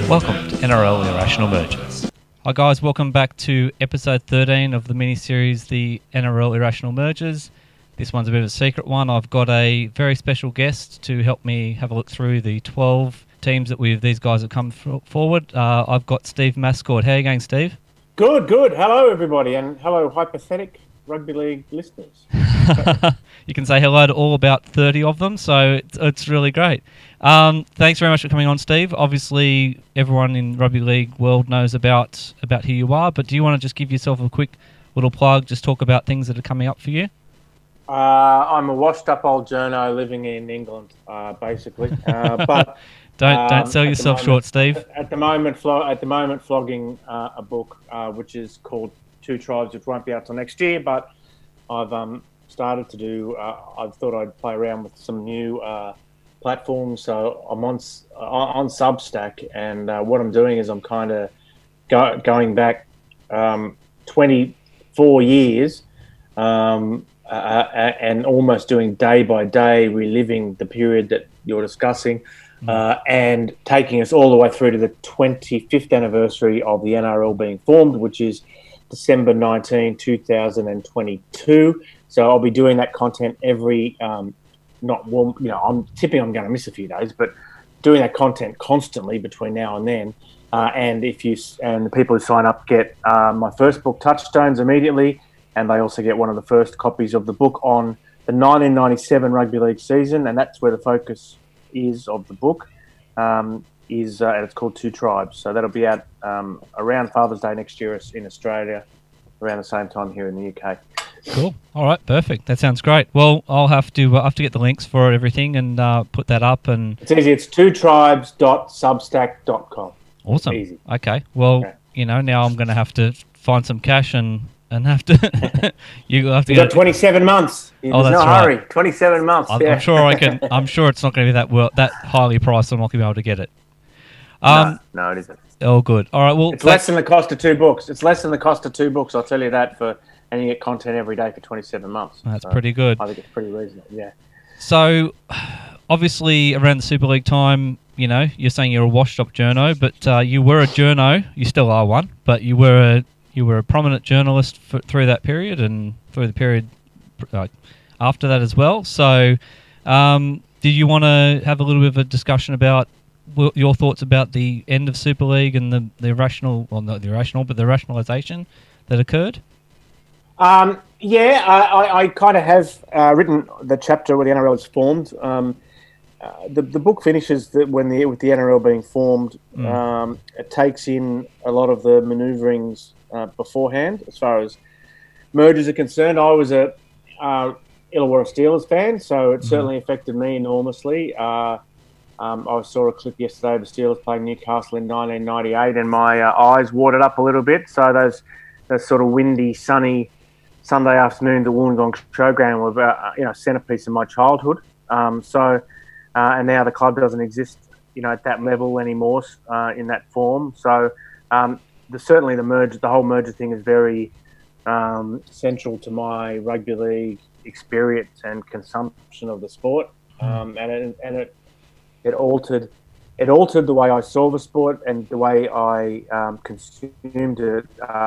Welcome to NRL Irrational Mergers. Hi guys, welcome back to episode 13 of the mini-series, the NRL Irrational Mergers. This one's a bit of a secret one. I've got a very special guest to help me have a look through the 12 teams that these guys have come forward. I've got Steve Mascord. How are you going, Steve? Good. Hello, everybody, and hello, hypothetical rugby league listeners. You can say hello to all about 30 of them, so it's really great. Thanks very much for coming on, Steve. Obviously, everyone in rugby league world knows about who you are, but do you want to just give yourself a quick little plug, just talk about things that are coming up for you? I'm a washed-up old journo living in England, basically. But don't sell yourself short, Steve. At the moment, flogging a book which is called Two Tribes, which won't be out till next year. But I've started to do. I thought I'd play around with some new platforms. So I'm on Substack, and what I'm doing is I'm kind of going back 24 years. And almost doing day by day, reliving the period that you're discussing, and taking us all the way through to the 25th anniversary of the NRL being formed, which is December 19, 2022. So I'll be doing that content every, I'm tipping I'm going to miss a few days, but doing that content constantly between now and then. And the people who sign up get my first book, Touchstones, immediately. And they also get one of the first copies of the book on the 1997 rugby league season, and that's where the focus is of the book. And it's called Two Tribes. So that'll be out around Father's Day next year in Australia, around the same time here in the UK. Cool. All right. Perfect. That sounds great. Well, I'll have to get the links for everything and put that up. And it's easy. It's twotribes.substack.com. Awesome. Easy. Okay. Well, now I'm going to have to find some cash and have to. You've got 27 months. There's no hurry. 27 months. I'm sure I can. I'm sure it's not going to be that highly priced. I'm not going to be able to get it. No, it isn't. Oh, good. All right. Well, it's less than the cost of two books. I'll tell you that and you get content every day for 27 months. That's pretty good. I think it's pretty reasonable. Yeah. So, obviously, around the Super League time, you're saying you're a washed-up journo, but you were a journo. You still are one, but you were a prominent journalist through that period and through the period after that as well. So, did you want to have a little bit of a discussion about your thoughts about the end of Super League and the rationalisation that occurred? I kind of have written the chapter where the NRL is formed. The book finishes with the NRL being formed. It takes in a lot of the manoeuvrings beforehand, as far as mergers are concerned. I was a Illawarra Steelers fan, so it certainly affected me enormously. I saw a clip yesterday of the Steelers playing Newcastle in 1998, and my eyes watered up a little bit. So those sort of windy, sunny Sunday afternoons at Wollongong Showground were a centrepiece of my childhood. And now the club doesn't exist, at that level anymore in that form. So certainly the whole merger thing is very central to my rugby league experience and consumption of the sport, and it altered the way I saw the sport and the way I consumed it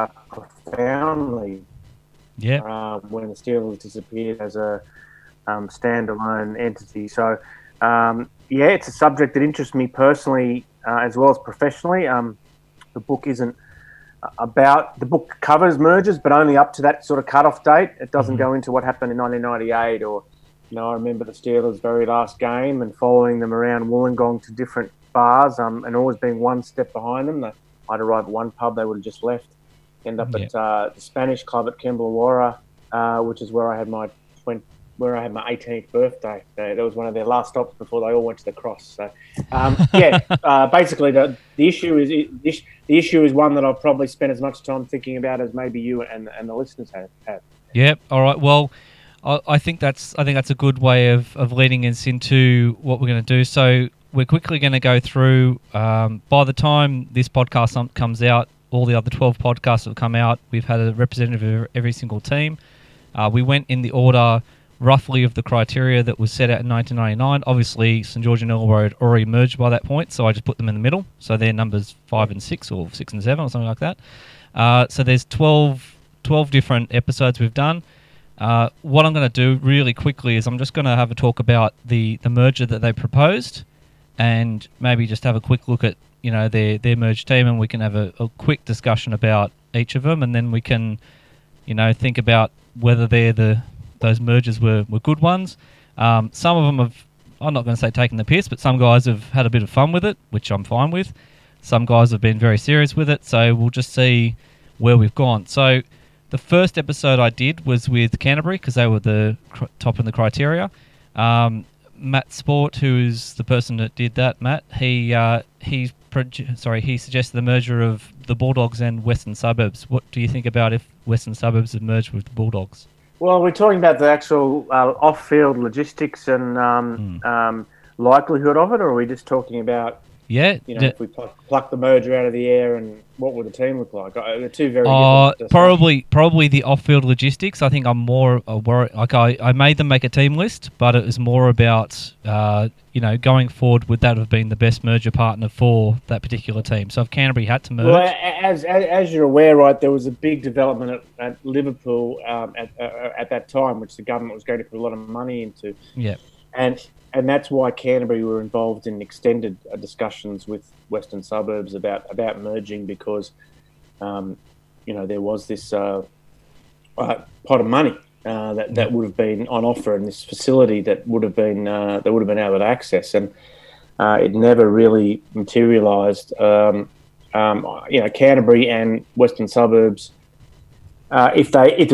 profoundly. Yeah. When the Steelers disappeared as a standalone entity. So it's a subject that interests me personally as well as professionally. The book isn't the book covers mergers, but only up to that sort of cutoff date. It doesn't go into what happened in 1998 or, I remember the Steelers' very last game and following them around Wollongong to different bars and always being one step behind them. I'd arrive at one pub, they would have just left. End up at the Spanish club at Kembla, which is where I had my 18th birthday. That was one of their last stops before they all went to the Cross. So, basically, the issue is one that I've probably spent as much time thinking about as maybe you and the listeners have. Yep. All right. Well, I think that's a good way of leading us into what we're going to do. So we're quickly going to go through. By the time this podcast comes out, all the other 12 podcasts have come out. We've had a representative of every single team. We went in the order roughly of the criteria that was set out in 1999. Obviously, St George and Illawarra had already merged by that point, so I just put them in the middle. So they're numbers 5 and 6, or 6 and 7, or something like that. So there's 12 different episodes we've done. What I'm going to do really quickly is I'm just going to have a talk about the merger that they proposed, and maybe just have a quick look at their merged team, and we can have a quick discussion about each of them, and then we can think about whether those mergers were good ones. Some of them have, I'm not going to say taken the piss, but some guys have had a bit of fun with it, which I'm fine with. Some guys have been very serious with it, so we'll just see where we've gone. So the first episode I did was with Canterbury, because they were the top in the criteria. Matt Sport, who is the person that did that, Matt, he suggested the merger of the Bulldogs and Western Suburbs. What do you think about if Western Suburbs had merged with the Bulldogs? Well, we're talking about the actual off-field logistics and likelihood of it, or are we just talking about, if we pluck the merger out of the air, and what would the team look like? They're two very different. Probably the off-field logistics. I think I'm more worried. Like I made them make a team list, but it was more about going forward, would that have been the best merger partner for that particular team? So if Canterbury had to merge, well, as you're aware, right, there was a big development at Liverpool at that time, which the government was going to put a lot of money into. Yeah, and that's why Canterbury were involved in extended discussions with Western Suburbs about merging, because there was this pot of money that would have been on offer, in this facility that would have been able to access, and it never really materialised. Canterbury and Western Suburbs, if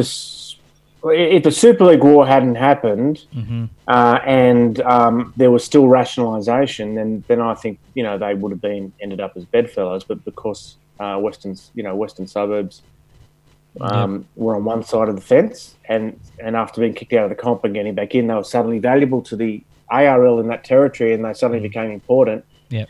the Super League war hadn't happened, and there was still rationalisation, then I think they would have ended up as bedfellows. But because Western Suburbs were on one side of the fence, and after being kicked out of the comp and getting back in, they were suddenly valuable to the ARL in that territory, and they suddenly became important. Yeah.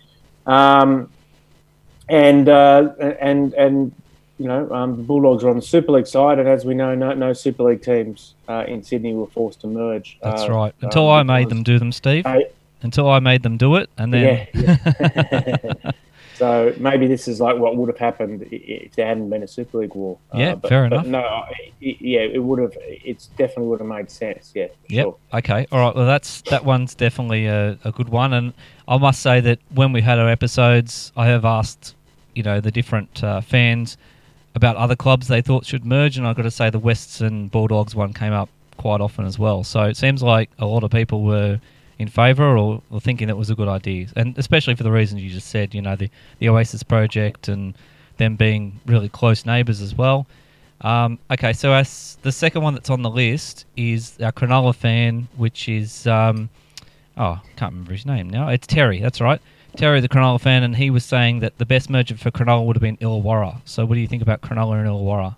The Bulldogs are on the Super League side, and as we know, no Super League teams in Sydney were forced to merge. That's right. Until I made them do them, Steve. Until I made them do it, and then... Yeah. So maybe this is like what would have happened if there hadn't been a Super League war. Fair enough. No, it would have. It definitely would have made sense. Yeah. Yep. Sure. Okay. All right. Well, that one's definitely a good one, and I must say that when we had our episodes, I have asked, the different fans about other clubs they thought should merge, and I've got to say the Western Bulldogs one came up quite often as well. So it seems like a lot of people were in favour or thinking that was a good idea, and especially for the reasons you just said, the Oasis project and them being really close neighbours as well. Okay, so the second one that's on the list is our Cronulla fan, which is, I can't remember his name now. It's Terry, that's right. Terry, the Cronulla fan, and he was saying that the best merger for Cronulla would have been Illawarra. So what do you think about Cronulla and Illawarra?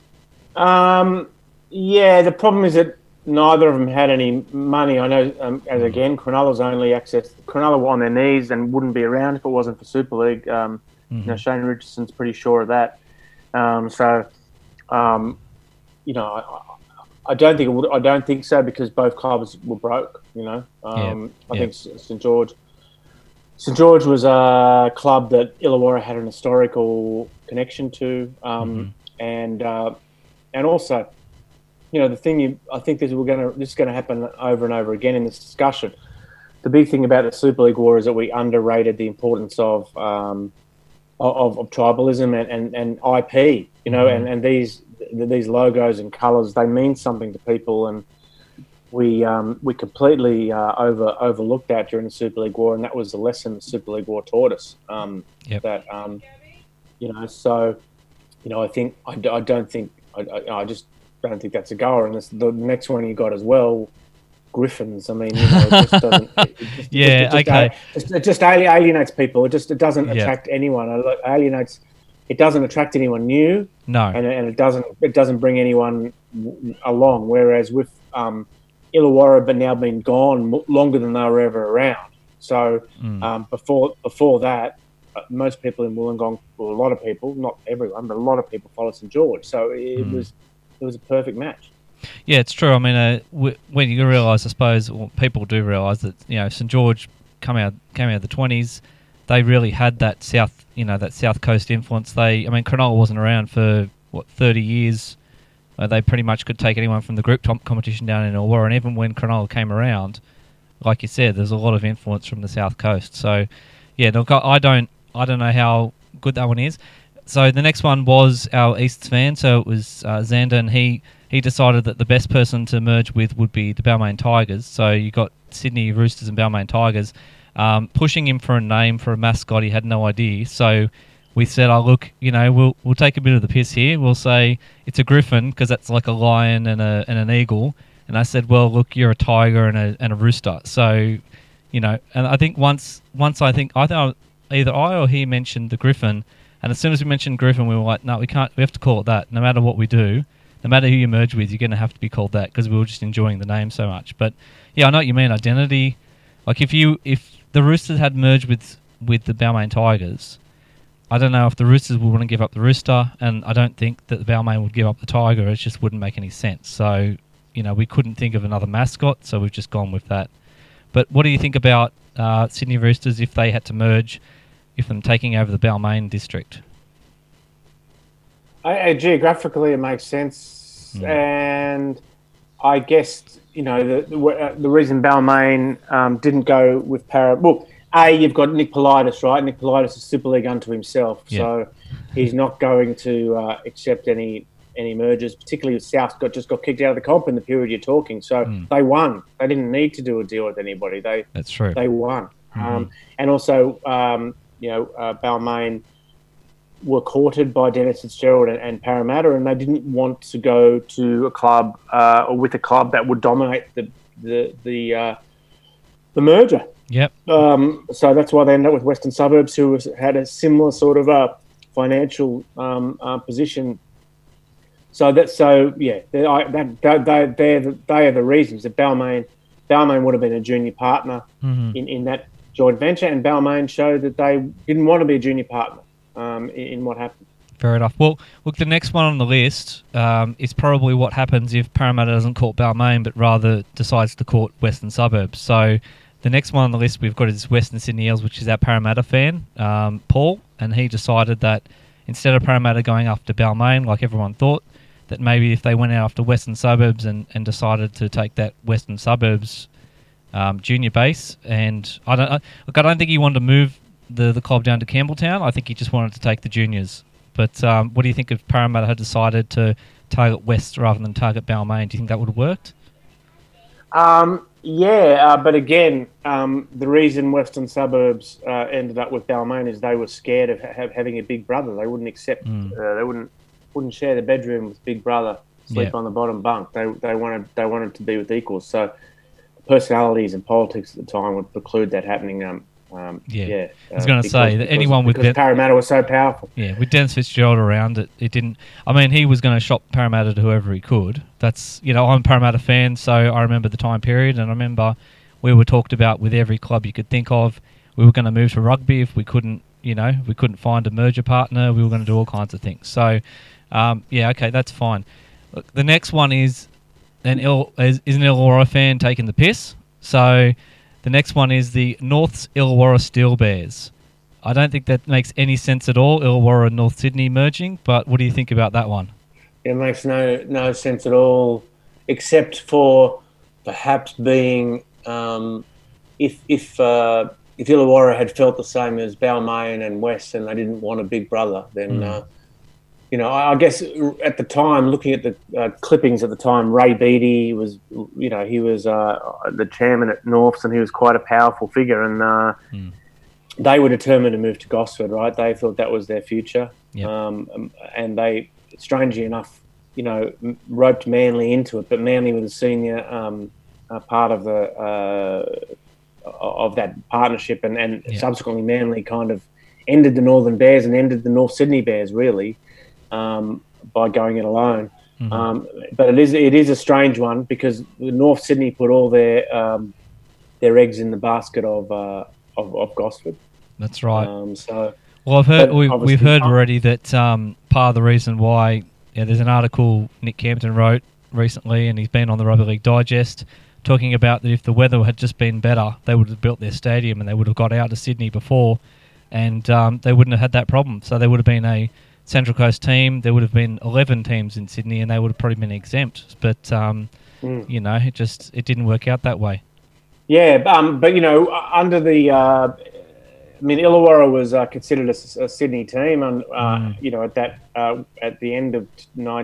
The problem is that neither of them had any money. I know, as again, Cronulla's only accessed. Cronulla were on their knees and wouldn't be around if it wasn't for Super League. Shane Richardson's pretty sure of that. I don't think it would. I don't think so, because both clubs were broke. I think St George was a club that Illawarra had an historical connection to, and also, the thing I think this is going to happen over and over again in this discussion. The big thing about the Super League war is that we underrated the importance of tribalism and IP. And these logos and colours, they mean something to people, and we completely overlooked that during the Super League war, and that was the lesson the Super League war taught us. I just don't think that's a goer. And the next one you got as well, Griffins. I mean, it just doesn't. It just alienates people. It doesn't attract anyone. It alienates. It doesn't attract anyone new. No, and it doesn't bring anyone along. Whereas with Illawarra, but now been gone longer than they were ever around. So before that, most people in Wollongong, well, a lot of people, not everyone, but a lot of people followed St George. So it was a perfect match. Yeah, it's true. I mean, when you realise, I suppose, people do realise that St George came out of the 20s. They really had that South Coast influence. Cronulla wasn't around for 30 years. They pretty much could take anyone from the group competition down in Illawarra, and even when Cronulla came around, like you said, there's a lot of influence from the South Coast. So, yeah, look, I don't know how good that one is. So the next one was our Easts fan. So it was Xander, and he decided that the best person to merge with would be the Balmain Tigers. So you got Sydney Roosters and Balmain Tigers pushing him for a name, for a mascot. He had no idea. So we said, "Oh, look, we'll take a bit of the piss here. We'll say it's a griffin because that's like a lion and an eagle." And I said, "Well, look, you're a tiger and a rooster." So, and I think once I think either I or he mentioned the griffin. And as soon as we mentioned Griffin, we were like, no, we can't. We have to call it that. No matter what we do, no matter who you merge with, you're going to have to be called that because we were just enjoying the name so much. But yeah, I know what you mean. Identity. Like if the Roosters had merged with the Balmain Tigers, I don't know if the Roosters would want to give up the Rooster, and I don't think that the Balmain would give up the Tiger. It just wouldn't make any sense. So we couldn't think of another mascot, so we've just gone with that. But what do you think about Sydney Roosters if they had to merge? If them taking over the Balmain district? Geographically, it makes sense, and I guess the reason Balmain didn't go with Well, you've got Nick Politis, right? Nick Politis is Super League unto himself, so he's not going to accept any mergers. Particularly South just got kicked out of the comp in the period you're talking, so they won. They didn't need to do a deal with anybody. That's true. They won, and also. Balmain were courted by Dennis Fitzgerald and Parramatta, and they didn't want to go to a club or with a club that would dominate the merger. Yep. So that's why they ended up with Western Suburbs, who had a similar sort of financial position. So they are the reasons that Balmain would have been a junior partner in that joint venture, and Balmain showed that they didn't want to be a junior partner in what happened. Fair enough. Well, look, the next one on the list is probably what happens if Parramatta doesn't court Balmain, but rather decides to court Western Suburbs. So the next one on the list we've got is Western Sydney Eels, which is our Parramatta fan, Paul, and he decided that instead of Parramatta going after Balmain, like everyone thought, that maybe if they went out after Western Suburbs and decided to take that Western Suburbs junior base, and I don't think he wanted to move the club down to Campbelltown. I think he just wanted to take the juniors. But what do you think if Parramatta had decided to target West rather than target Balmain? Do you think that would have worked? But again, the reason Western Suburbs ended up with Balmain is they were scared of having a big brother. They wouldn't accept. They wouldn't share the bedroom with Big Brother, sleep on the bottom bunk. They wanted to be with equals. So personalities and politics at the time would preclude that happening. I was going to say that anyone with Parramatta was so powerful. Yeah, with Dennis Fitzgerald around, it didn't. I mean, he was going to shop Parramatta to whoever he could. That's I'm a Parramatta fan, so I remember the time period, and I remember we were talked about with every club you could think of. We were going to move to rugby if we couldn't, if we couldn't find a merger partner. We were going to do all kinds of things. So, okay, that's fine. Look, the next one is an Illawarra fan taking the piss. So the next one is the North's Illawarra Steel Bears. I don't think that makes any sense at all, Illawarra and North Sydney merging, but what do you think about that one? It makes no sense at all, except for perhaps being if Illawarra had felt the same as Balmain and West and they didn't want a big brother, then I guess at the time, looking at the clippings at the time, Ray Beattie was, he was the chairman at Norths, and he was quite a powerful figure. And they were determined to move to Gosford, right? They thought that was their future, and they, strangely enough, roped Manly into it. But Manly was a senior part of that partnership, and subsequently Manly kind of ended the Northern Bears and ended the North Sydney Bears, really. By going it alone, but it is a strange one because North Sydney put all their eggs in the basket of Gosford. That's right. I've heard we've heard already that part of the reason why there's an article Nick Campton wrote recently, and he's been on the Rugby League Digest talking about that if the weather had just been better, they would have built their stadium and they would have got out to Sydney before, and they wouldn't have had that problem. So there would have been a Central Coast team, there would have been 11 teams in Sydney, and they would have probably been exempt. But, it didn't work out that way. Yeah, but, under the... Illawarra was considered a Sydney team, and at the end of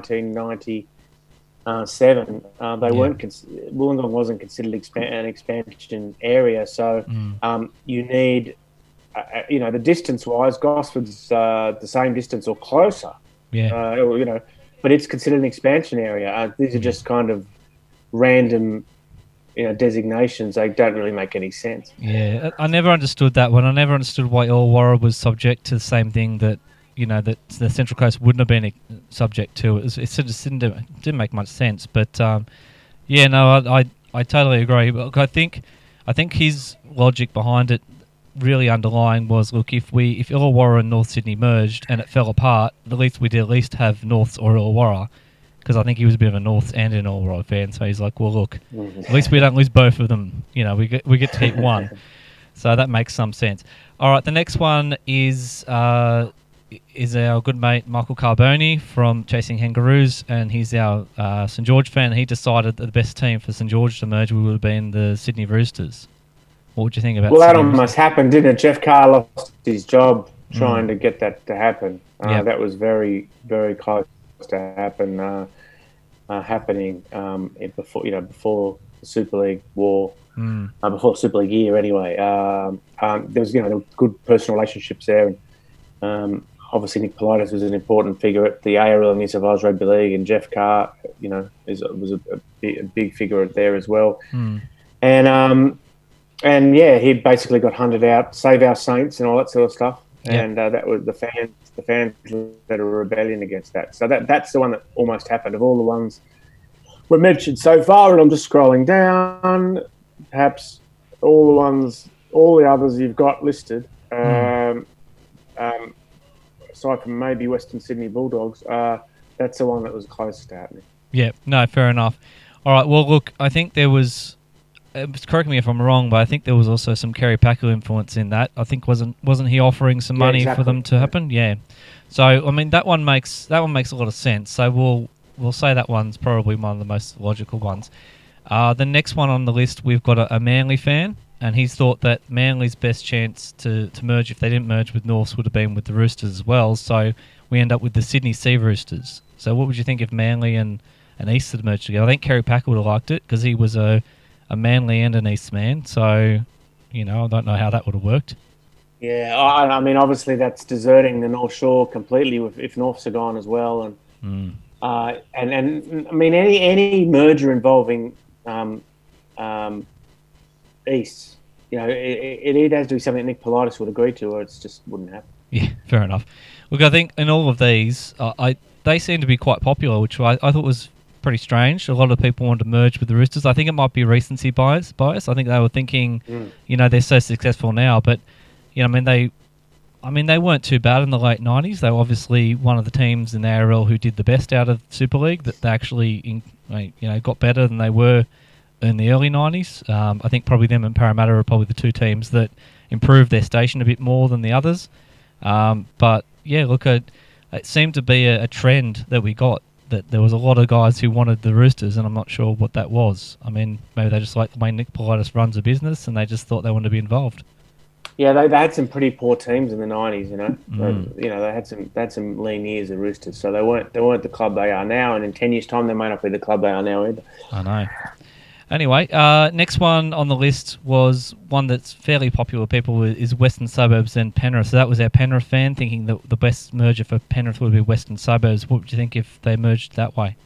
1997, Wollongong wasn't considered an expansion area. So you need, the distance-wise, Gosford's the same distance or closer. Yeah. But it's considered an expansion area. These are just kind of random. Designations, they don't really make any sense. Yeah, I never understood that one. I never understood why Illawarra was subject to the same thing that the Central Coast wouldn't have been subject to. It sort of didn't make much sense. But I totally agree. But I think his logic behind it really underlying was, look, if Illawarra and North Sydney merged and it fell apart, at least we'd at least have Norths or Illawarra. Because I think he was a bit of a North and an Illawarra fan, so he's like, well, look, at least we don't lose both of them. We get to keep one. So that makes some sense. All right, the next one is our good mate Michael Carboni from Chasing Kangaroos, and he's our St George fan. He decided that the best team for St George to merge would have been the Sydney Roosters. What would you think about that? Well, that almost happened, didn't it? Jeff Carr lost his job trying to get that to happen. That was very, very close to happening before the Super League war, before the Super League year anyway. There was good personal relationships there, and obviously Nick Politis was an important figure at the ARL and New South Wales Rugby League, and Jeff Carr was a big figure there as well. And he basically got hunted out, save our Saints and all that sort of stuff. And that was the fans led a rebellion against that. So that's the one that almost happened. Of all the ones we've mentioned so far, and I'm just scrolling down, perhaps all the others you've got listed, aside from maybe Western Sydney Bulldogs, that's the one that was closest to happening. Yeah, no, fair enough. All right, well, look, I think there was... correct me if I'm wrong, but I think there was also some Kerry Packer influence in that. I think wasn't he offering some money for them to happen? Yeah. So I mean that one makes a lot of sense. So we'll say that one's probably one of the most logical ones. The next one on the list, we've got a Manly fan, and he's thought that Manly's best chance to merge, if they didn't merge with Norths, would have been with the Roosters as well. So we end up with the Sydney Sea Roosters. So what would you think if Manly and East had merged together? I think Kerry Packer would have liked it because he was a Manly and an East man, so I don't know how that would have worked. Yeah, I mean, obviously that's deserting the North Shore completely if Norths are gone as well, and I mean any merger involving East, it either has to be something that Nick Politis would agree to, or it just wouldn't happen. Yeah, fair enough. Look, I think in all of these, they seem to be quite popular, which I thought was pretty strange. A lot of people wanted to merge with the Roosters. I think it might be recency bias. I think they were thinking, they're so successful now, but they weren't too bad in the late 90s. They were obviously one of the teams in the ARL who did the best out of Super League. That they actually, got better than they were in the early 90s. I think probably them and Parramatta are probably the two teams that improved their station a bit more than the others. But yeah, look, it seemed to be a trend that we got. That there was a lot of guys who wanted the Roosters, and I'm not sure what that was. I mean, maybe they just like the way Nick Politis runs a business, and they just thought they wanted to be involved. Yeah, they had some pretty poor teams in the 90s. They had some lean years, the Roosters, so they weren't the club they are now. And in 10 years' time, they may not be the club they are now either. I know. Anyway, next one on the list was one that's fairly popular with people is Western Suburbs and Penrith. So that was our Penrith fan thinking that the best merger for Penrith would be Western Suburbs. What would you think if they merged that way?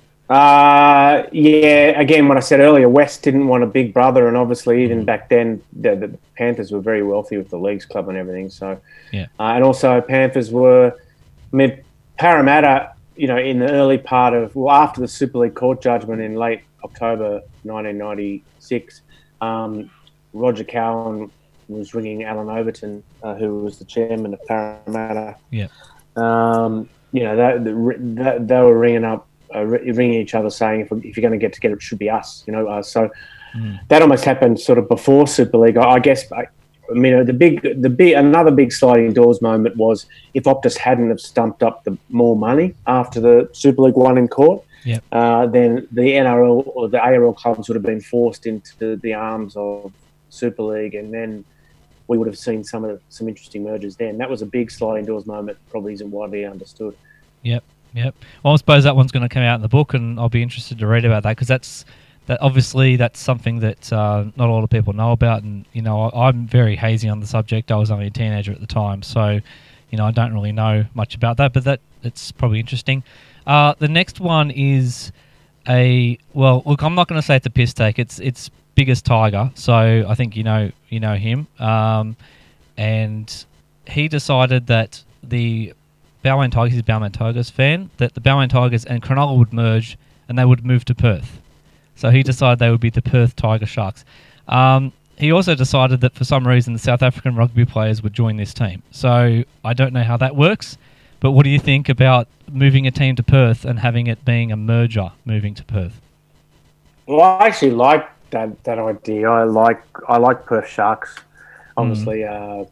Yeah, again, what I said earlier, West didn't want a big brother, and obviously even back then the Panthers were very wealthy with the Leagues Club and everything. So, yeah, and also Panthers were, Parramatta, in the early part of, after the Super League court judgment in late October 1996, Roger Cowan was ringing Alan Overton, who was the chairman of Parramatta. Yeah. They were ringing up ringing each other saying if you're going to get together, it should be us. So that almost happened sort of before Super League. I guess. Another big sliding doors moment was if Optus hadn't have stumped up the more money after the Super League won in court. Yep. Then the NRL or the ARL clubs would have been forced into the arms of Super League, and then we would have seen some interesting mergers then. That was a big sliding doors moment. Probably isn't widely understood. Yep. Well, I suppose that one's going to come out in the book, and I'll be interested to read about that because obviously that's something that not a lot of people know about, and I'm very hazy on the subject. I was only a teenager at the time, so I don't really know much about that, but it's probably interesting. The next one is look, I'm not going to say it's a piss take. It's Biggest Tiger, so I think you know him, and he decided that the Balmain Tigers, he's a Balmain Tigers fan, that the Balmain Tigers and Cronulla would merge and they would move to Perth. So he decided they would be the Perth Tiger Sharks. He also decided that for some reason the South African rugby players would join this team. So I don't know how that works, but what do you think about moving a team to Perth and having it being a merger moving to Perth? Well, I actually like that idea. I like Perth Sharks. Obviously,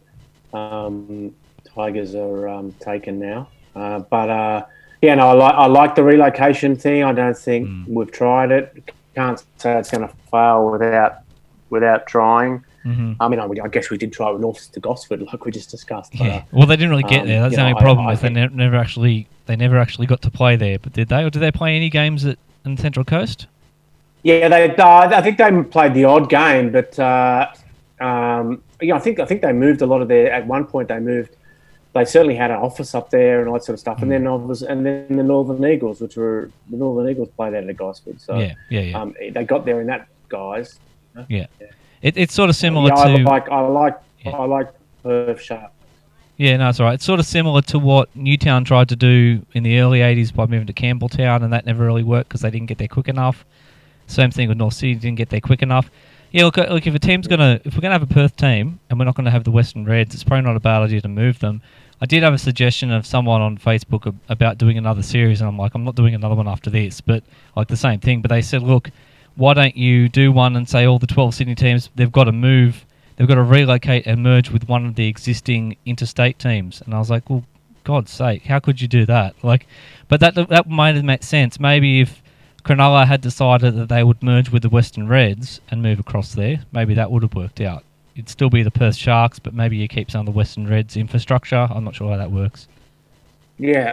Tigers are taken now, but I like the relocation thing. I don't think we've tried it. Can't say it's going to fail without trying. Mm-hmm. I mean, I guess we did try with North to Gosford, like we just discussed. But, well, they didn't really get there. That's the only problem. They never actually got to play there. But did they, or did they play any games in Central Coast? Yeah, I think they played the odd game, but I think they moved a lot of their. At one point, they certainly had an office up there and all that sort of stuff. And then the Northern Eagles, the Northern Eagles played out of Gosford. So yeah. They got there in that guise. Yeah. It's sort of similar to. I like Perth Sharks. Yeah, no, it's all right. It's sort of similar to what Newtown tried to do in the early 80s by moving to Campbelltown, and that never really worked because they didn't get there quick enough. Same thing with North Sydney, didn't get there quick enough. Yeah, look, if we're gonna have a Perth team and we're not gonna have the Western Reds, it's probably not a bad idea to move them. I did have a suggestion of someone on Facebook about doing another series, and I'm like, I'm not doing another one after this, but like the same thing. But they said, look, why don't you do one and say all the 12 Sydney teams, they've got to move, they've got to relocate and merge with one of the existing interstate teams. And I was like, well, God's sake, how could you do that? But that might have made sense. Maybe if Cronulla had decided that they would merge with the Western Reds and move across there, maybe that would have worked out. It'd still be the Perth Sharks, but maybe you keep some of the Western Reds infrastructure. I'm not sure how that works. Yeah.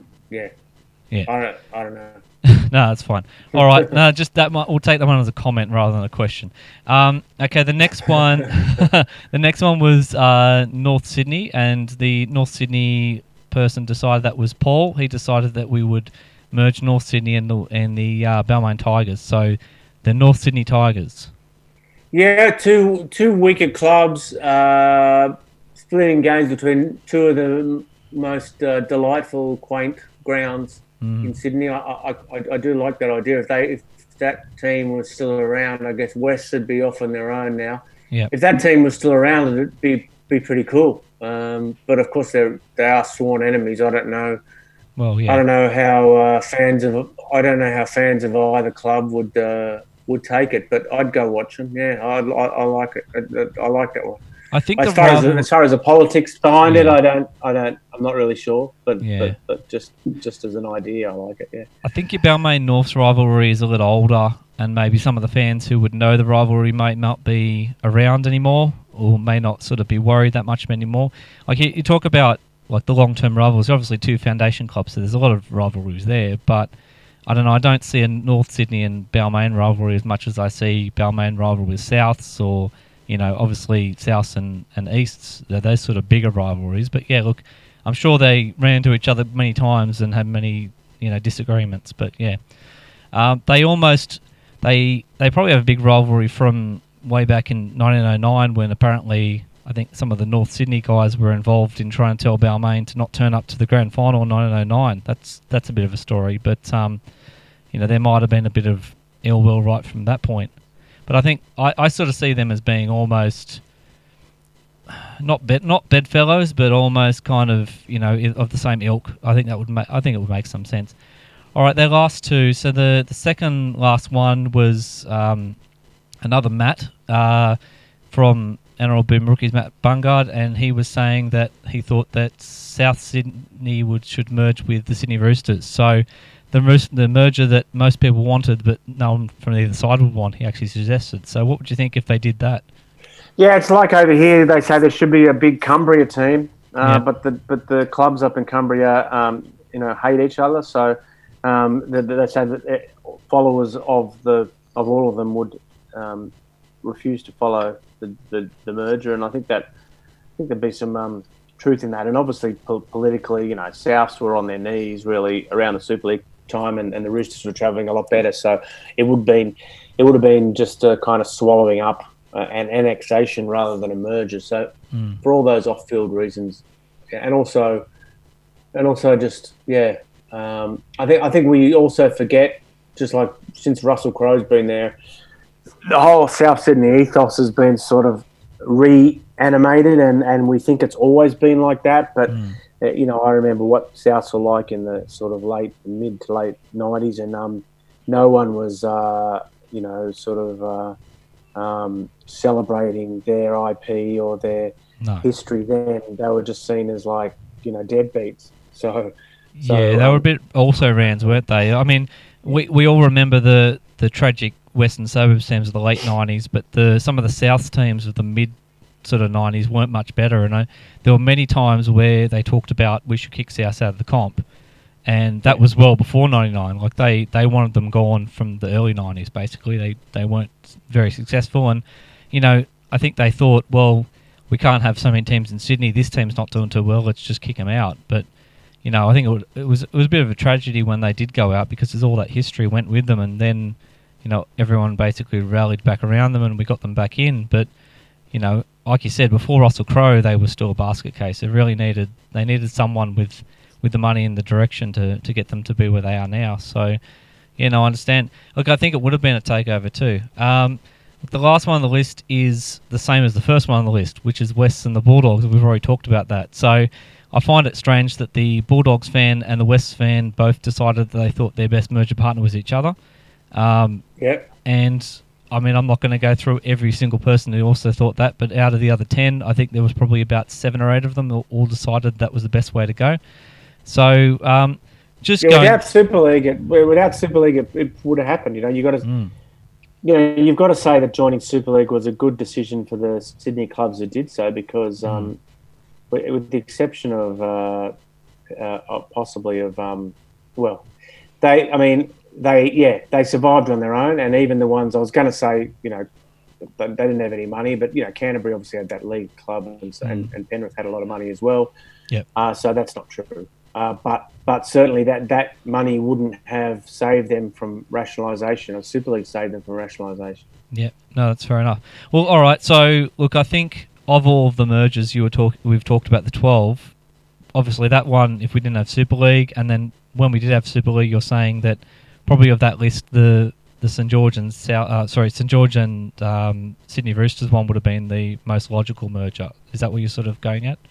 Yeah. I don't know. No, that's fine. All right. No, just that. We'll take that one as a comment rather than a question. Okay. The next one. The next one was North Sydney, and the North Sydney person decided that was Paul. He decided that we would merge North Sydney and the Balmain Tigers. So the North Sydney Tigers. Yeah, two weaker clubs, splitting games between two of the most delightful, quaint grounds in Sydney. I do like that idea. If that team was still around, I guess West would be off on their own now. Yeah. If that team was still around, it'd be pretty cool. But of course, they are sworn enemies. I don't know. Well, yeah. I don't know how fans of either club would take it, but I'd go watch them. Yeah, I like it. I like that one. I think as far as the politics behind it, I'm not really sure, but just as an idea, I like it. Yeah. I think your Balmain North's rivalry is a little older, and maybe some of the fans who would know the rivalry might not be around anymore, or may not sort of be worried that much anymore. Like you talk about like the long-term rivals. Obviously, two foundation clubs, so there's a lot of rivalries there, but I don't know. I don't see a North Sydney and Balmain rivalry as much as I see Balmain rivalry with Souths, or obviously Souths and Easts. They're those sort of bigger rivalries. But yeah, look, I'm sure they ran into each other many times and had many disagreements. But yeah, they probably have a big rivalry from way back in 1909 when apparently I think some of the North Sydney guys were involved in trying to tell Balmain to not turn up to the grand final in 1909. That's a bit of a story, but there might have been a bit of ill will right from that point. But I think I sort of see them as being almost not bedfellows, but almost kind of of the same ilk. I think it would make some sense. All right, their last two. So the second last one was another Matt from NRL Boom Rookies, Matt Bungard, and he was saying that he thought that South Sydney should merge with the Sydney Roosters. So the merger that most people wanted, but no one from either side would want, he actually suggested. So what would you think if they did that? Yeah, it's like over here. They say there should be a big Cumbria team, but the clubs up in Cumbria, hate each other. So they say that followers of all of them would refuse to follow the merger, and I think there'd be some truth in that. And obviously, politically, Souths were on their knees really around the Super League time, and the Roosters were travelling a lot better. So it would have been just a kind of swallowing up an annexation rather than a merger. So for all those off-field reasons, and also just I think we also forget, just like since Russell Crowe's been there, the whole South Sydney ethos has been sort of reanimated, and we think it's always been like that. But I remember what Souths were like in the sort of mid to late 90s, and no one was celebrating their IP or their history then. They were just seen as like deadbeats. So they were a bit also rans, weren't they? I mean, we all remember the tragic Western Suburbs teams of the late 90s, but some of the South teams of the mid sort of 90s weren't much better. And there were many times where they talked about we should kick South out of the comp, and that was well before 99. Like they wanted them gone from the early 90s. Basically, they weren't very successful, and I think they thought, well, we can't have so many teams in Sydney. This team's not doing too well. Let's just kick them out. But I think it was a bit of a tragedy when they did go out, because there's all that history went with them, and then everyone basically rallied back around them and we got them back in. But like you said, before Russell Crowe, they were still a basket case. They needed someone with the money and the direction to get them to be where they are now. So I understand. Look, I think it would have been a takeover too. The last one on the list is the same as the first one on the list, which is Wests and the Bulldogs. We've already talked about that. So I find it strange that the Bulldogs fan and the Wests fan both decided that they thought their best merger partner was each other. And I mean, I'm not going to go through every single person who also thought that, but out of the other 10, I think there was probably about 7 or 8 of them that all decided that was the best way to go. So without Super League, it would have happened. You got to. You've got to say that joining Super League was a good decision for the Sydney clubs that did so, because with the exception of possibly of they survived on their own, and even the ones I was going to say, they didn't have any money, but Canterbury obviously had that league club, and Penrith had a lot of money as well. So that's not true. But certainly that money wouldn't have saved them from rationalisation, or Super League saved them from rationalisation. Yeah, no, that's fair enough. Well, all right. So look, I think of all of the mergers we've talked about the 12. Obviously, that one, if we didn't have Super League, and then when we did have Super League, you're saying that probably of that list, the St George and Sydney Roosters one would have been the most logical merger. Is that what you're sort of going at?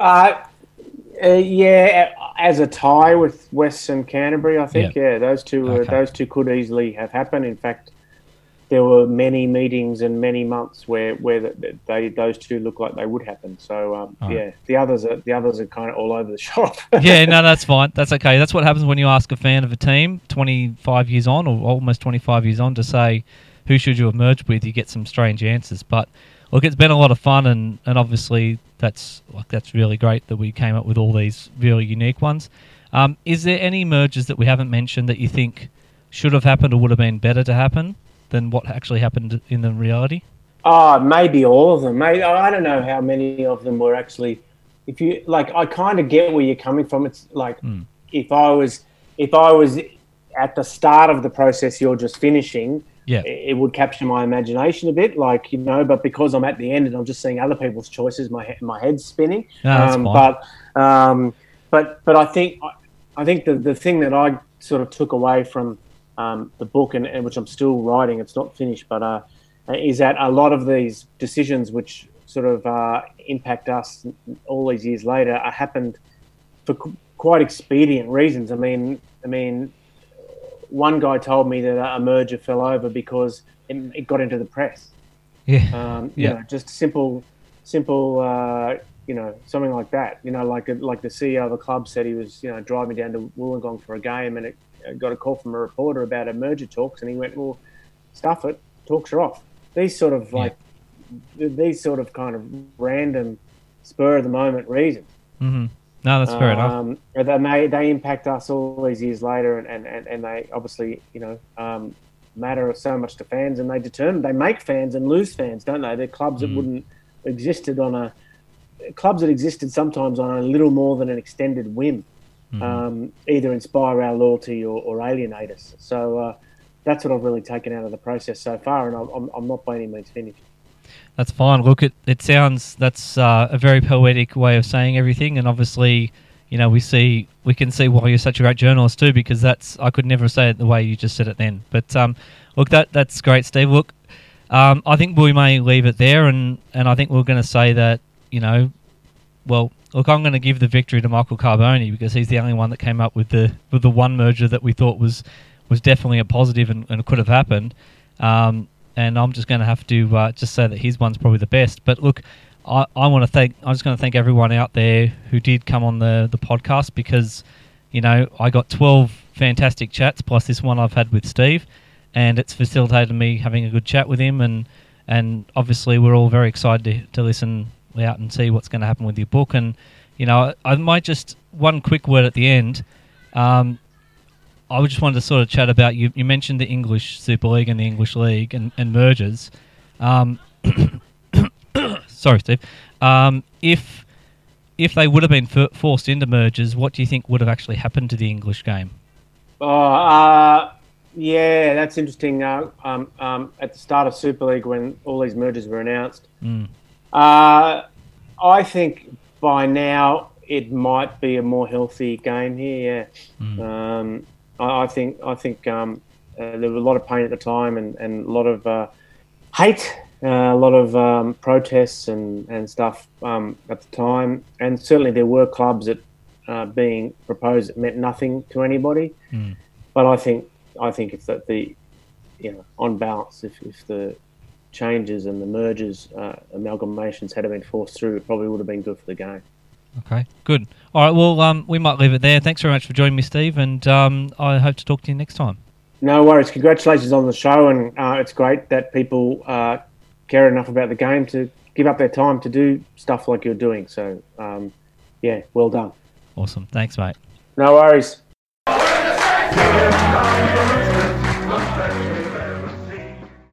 As a tie with West and Canterbury, I think. Yeah, those two could easily have happened. In fact, there were many meetings and many months where those two look like they would happen. So the others are kind of all over the shop. Yeah, no, that's fine. That's okay. That's what happens when you ask a fan of a team 25 years on, or almost 25 years on, to say who should you have merged with. You get some strange answers, but look, it's been a lot of fun, and obviously that's really great that we came up with all these really unique ones. Is there any mergers that we haven't mentioned that you think should have happened or would have been better to happen than what actually happened in the reality? Maybe all of them. Maybe, I don't know how many of them were actually. If you like, I kind of get where you're coming from. It's like if I was at the start of the process you're just finishing, it would capture my imagination a bit, but because I'm at the end and I'm just seeing other people's choices, my head's spinning. That's fine. But I think the thing that I sort of took away from the book, and which I'm still writing, it's not finished, but is that a lot of these decisions which sort of impact us all these years later happened for quite expedient reasons. I mean, one guy told me that a merger fell over because it got into the press. Yeah. You know, just simple, you know, something like that. You know, like the CEO of a club said he was, you know, driving down to Wollongong for a game, and it got a call from a reporter about a merger talks, and he went, "Well, stuff it, talks are off." These sort of these sort of kind of random, spur of the moment reasons. Mm-hmm. No, that's fair enough. They impact us all these years later, and they obviously, you know, matter so much to fans, and they make fans and lose fans, don't they? They're clubs that wouldn't existed clubs that existed sometimes on a little more than an extended whim, either inspire our loyalty or alienate us. So that's what I've really taken out of the process so far, and I'm not by any means finished. That's fine. Look, it sounds that's a very poetic way of saying everything, and obviously, you know, we can see why you're such a great journalist too, because I could never say it the way you just said it then. But look, that's great, Steve. Look, I think we may leave it there, and I think we're going to say that, you know, well, look, I'm going to give the victory to Michael Carboni because he's the only one that came up with the one merger that we thought was definitely a positive and could have happened. And I'm just going to have to just say that his one's probably the best. But look, I'm just going to thank everyone out there who did come on the podcast, because, you know, I got 12 fantastic chats plus this one I've had with Steve, and it's facilitated me having a good chat with him, and obviously we're all very excited to listen out and see what's going to happen with your book. And, you know, I might just, one quick word at the end, I just wanted to sort of chat about, you mentioned the English Super League and the English League and mergers. Sorry, Steve. If they would have been forced into mergers, what do you think would have actually happened to the English game? Yeah, that's interesting. At the start of Super League, when all these mergers were announced, I think by now it might be a more healthy game here. Yeah. I think there was a lot of pain at the time, and a lot of hate, a lot of protests and stuff at the time, and certainly there were clubs that being proposed that meant nothing to anybody. But I think if that on balance, if the changes and the mergers, amalgamations had been forced through, it probably would have been good for the game. Okay, good. All right, well, we might leave it there. Thanks very much for joining me, Steve, and I hope to talk to you next time. No worries. Congratulations on the show, and it's great that people care enough about the game to give up their time to do stuff like you're doing. So, yeah, well done. Awesome. Thanks, mate. No worries.